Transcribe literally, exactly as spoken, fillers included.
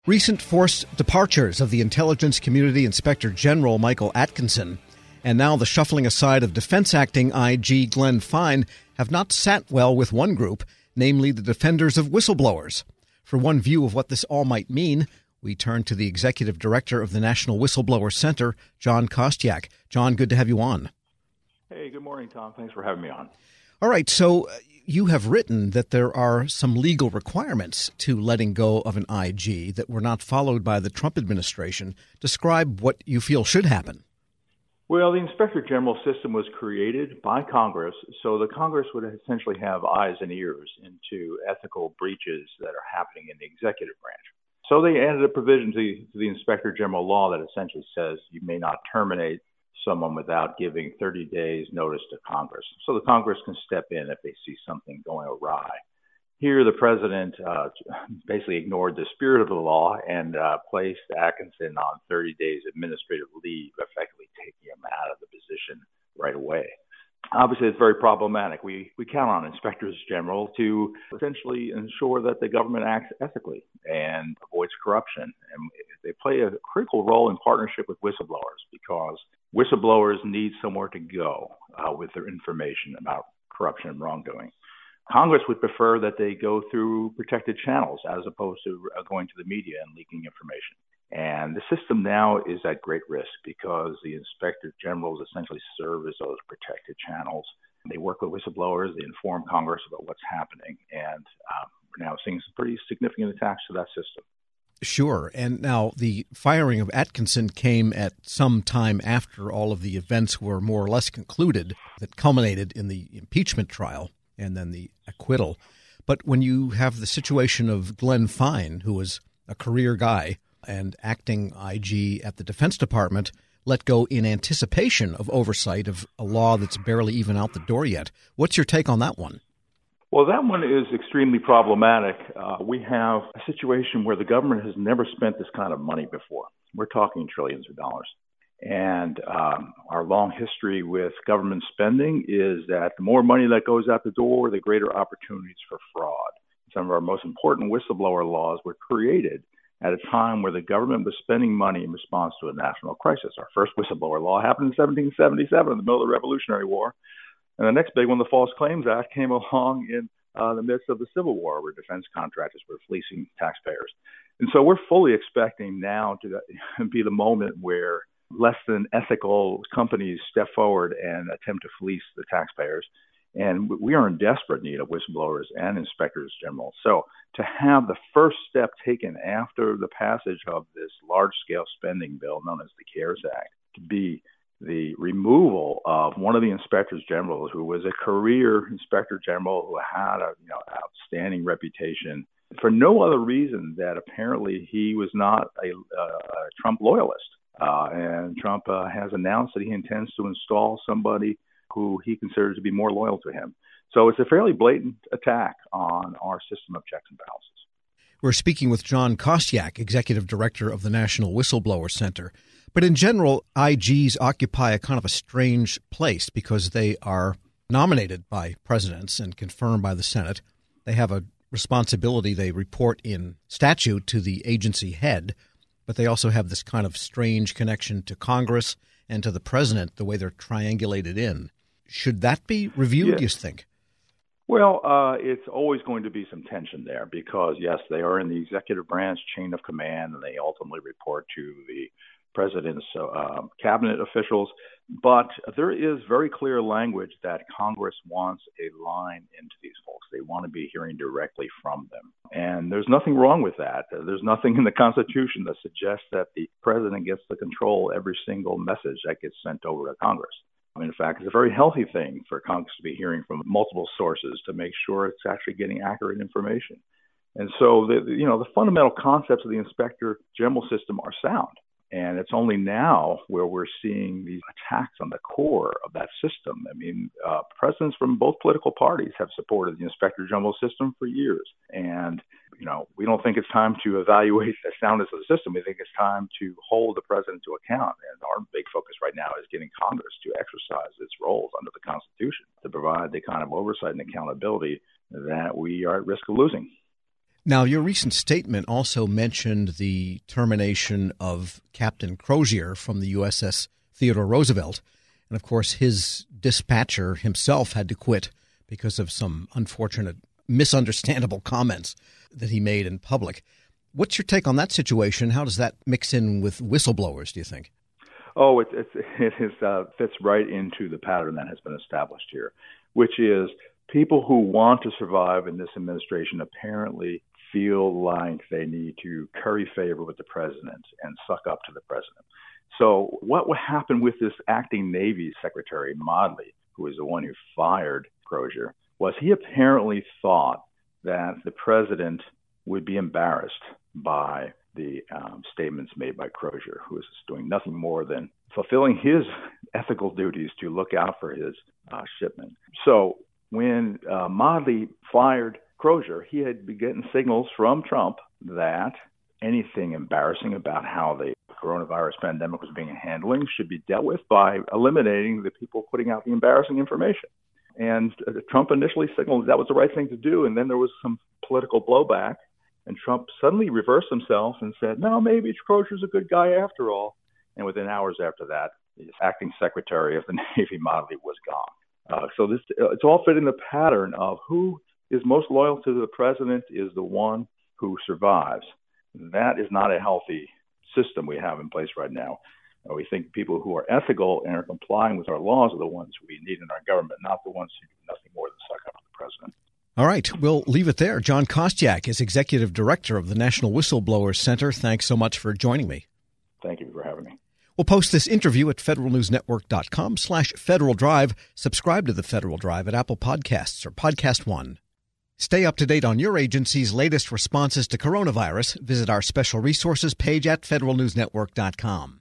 Recent forced departures of the intelligence community Inspector General Michael Atkinson and now the shuffling aside of defense acting I G Glenn Fine have not sat well with one group, namely the defenders of whistleblowers. For one view of what this all might mean, we turn to the executive director of the National Whistleblower Center, John Kostiak. John, good to have you on. Hey, good morning, Tom. Thanks for having me on. All right, so you have written that there are some legal requirements to letting go of an I G that were not followed by the Trump administration. Describe what you feel should happen. Well, the Inspector General system was created by Congress, so the Congress would essentially have eyes and ears into ethical breaches that are happening in the executive branch. So they added a provision to the, to the Inspector General law that essentially says you may not terminate someone without giving thirty days notice to Congress. So the Congress can step in if they see something going awry. Here, the president uh, basically ignored the spirit of the law and uh, placed Atkinson on thirty days administrative leave, effectively taking him out of the position right away. Obviously, it's very problematic. We we count on inspectors general to essentially ensure that the government acts ethically and avoids corruption. And they play a critical role in partnership with whistleblowers because whistleblowers need somewhere to go uh, with their information about corruption and wrongdoing. Congress would prefer that they go through protected channels as opposed to uh, going to the media and leaking information. And the system now is at great risk because the inspector generals essentially serve as those protected channels. They work with whistleblowers, they inform Congress about what's happening, and um, we're now seeing some pretty significant attacks to that system. Sure. And now the firing of Atkinson came at some time after all of the events were more or less concluded that culminated in the impeachment trial and then the acquittal. But when you have the situation of Glenn Fine, who was a career guy and acting I G at the Defense Department, let go in anticipation of oversight of a law that's barely even out the door yet. What's your take on that one? Well, that one is extremely problematic. Uh, we have a situation where the government has never spent this kind of money before. We're talking trillions of dollars. And um, our long history with government spending is that the more money that goes out the door, the greater opportunities for fraud. Some of our most important whistleblower laws were created at a time where the government was spending money in response to a national crisis. Our first whistleblower law happened in seventeen seventy-seven in the middle of the Revolutionary War. And the next big one, the False Claims Act, came along in uh, the midst of the Civil War, where defense contractors were fleecing taxpayers. And so we're fully expecting now to be the moment where less than ethical companies step forward and attempt to fleece the taxpayers. And we are in desperate need of whistleblowers and inspectors general. So to have the first step taken after the passage of this large-scale spending bill known as the CARES Act to be the removal of one of the inspectors general who was a career inspector general who had a you know outstanding reputation for no other reason that apparently he was not a, a, a Trump loyalist. Uh, and Trump uh, has announced that he intends to install somebody who he considers to be more loyal to him. So it's a fairly blatant attack on our system of checks and balances. We're speaking with John Kostiak, Executive Director of the National Whistleblower Center. But in general, I Gs occupy a kind of a strange place because they are nominated by presidents and confirmed by the Senate. They have a responsibility. They report in statute to the agency head, but they also have this kind of strange connection to Congress and to the president, the way they're triangulated in. Should that be reviewed, yeah. do you think? Well, uh, it's always going to be some tension there because, yes, they are in the executive branch chain of command, and they ultimately report to the president's uh, cabinet officials. But there is very clear language that Congress wants a line into these folks. They want to be hearing directly from them. And there's nothing wrong with that. There's nothing in the Constitution that suggests that the president gets to control every single message that gets sent over to Congress. I mean, in fact, it's a very healthy thing for Congress to be hearing from multiple sources to make sure it's actually getting accurate information. And so, the, you know, the fundamental concepts of the Inspector General system are sound. And it's only now where we're seeing these attacks on the core of that system. I mean, uh, presidents from both political parties have supported the Inspector General system for years. And, you know, we don't think it's time to evaluate the soundness of the system. We think it's time to hold the president to account. And our big focus right now is getting Congress to exercise its roles under the Constitution to provide the kind of oversight and accountability that we are at risk of losing. Now, your recent statement also mentioned the termination of Captain Crozier from the U S S Theodore Roosevelt. And, of course, his dispatcher himself had to quit because of some unfortunate, misunderstandable comments that he made in public. What's your take on that situation? How does that mix in with whistleblowers, do you think? Oh, it, it, it is, uh, fits right into the pattern that has been established here, which is people who want to survive in this administration apparently feel like they need to curry favor with the president and suck up to the president. So what would happen with this acting Navy Secretary, Modly, who is the one who fired Crozier, was he apparently thought that the president would be embarrassed by the um, statements made by Crozier, who is doing nothing more than fulfilling his ethical duties to look out for his uh, shipment. So when uh, Modly fired Crozier, he had been getting signals from Trump that anything embarrassing about how the coronavirus pandemic was being handled should be dealt with by eliminating the people putting out the embarrassing information. And uh, Trump initially signaled that was the right thing to do, and then there was some political blowback, and Trump suddenly reversed himself and said, no, maybe Crozier's a good guy after all. And within hours after that, the acting secretary of the Navy, Modly, was gone. Uh, so this uh, it's all fitting the pattern of who is most loyal to the president is the one who survives. That is not a healthy system we have in place right now. Uh, we think people who are ethical and are complying with our laws are the ones we need in our government, not the ones who do nothing more than suck up to the president. All right, we'll leave it there. John Kostiak is Executive Director of the National Whistleblowers Center. Thanks so much for joining me. Thank you for having me. We'll post this interview at federalnewsnetwork.com slash Federal Drive. Subscribe to the Federal Drive at Apple Podcasts or Podcast One. Stay up to date on your agency's latest responses to coronavirus. Visit our special resources page at federal news network dot com.